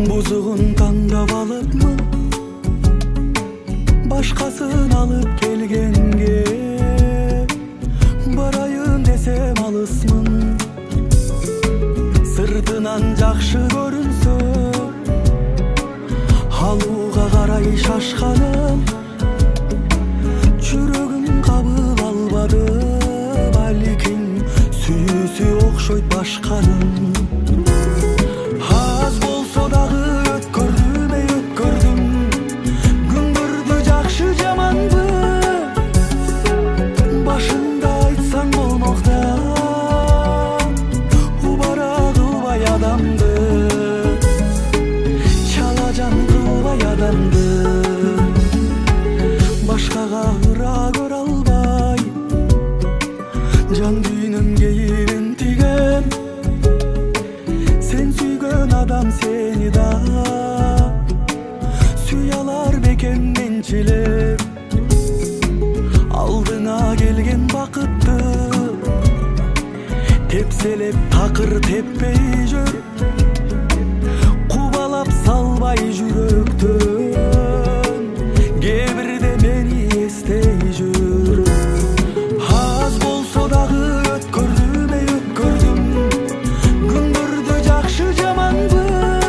Бузугун тандап алыпмын, башкасын алып келгенге. Барайын десем алысмын, сыртынан жакшы көрүнсө, алууга карай шашканым. Жүрөгүм кабыл албады, балким сүйүүсү окшойт башканын. Аз болсо дагы өткөрдүм, өткөрдүм күндөрдү, жакшы жаманды. Башында айтсаң болмок да, убара кылбай адамды, чала жан кылбай адамды. Башкага ыра көрө албай, жан дүйнөм кейибин тиген. Сен сүйгөн адам сени да сүй алар бекен менчилеп. Алдыңа келген бакытты тепселеп такыр теппей жүр, кубалап салбай жүрөктөн, кээ бирде мени эстей жүр. Аз болсо дагы өткөрдүм, өткөрдүм күндөрдү, жакшы жаманды.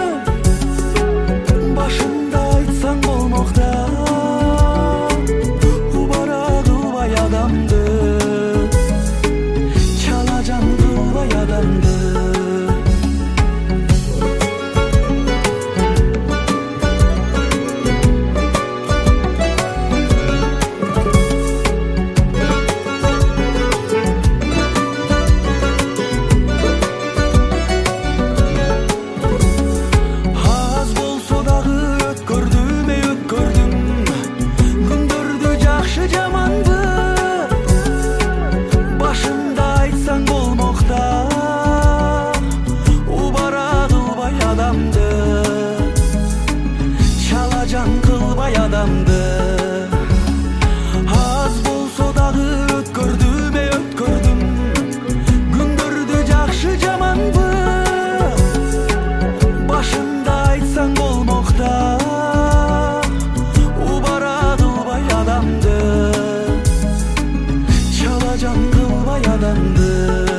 Башында айтсаң болмок да, убара кылбай адамды, чала жан кылбай адамды. Аз болсо дагы өткөрдүм, өткөрдүм күндөрдү, жакшы жаманды. Башында айтсаң болмок да, убара кылбай адамды, чала жан кылбай адамды. Аз болсо дагы өткөрдүм, өткөрдүм күндөрдү, жакшы жаманды. Башында айтсаң болмок да, убара кылбай адамды, чала жан кылбай адамды.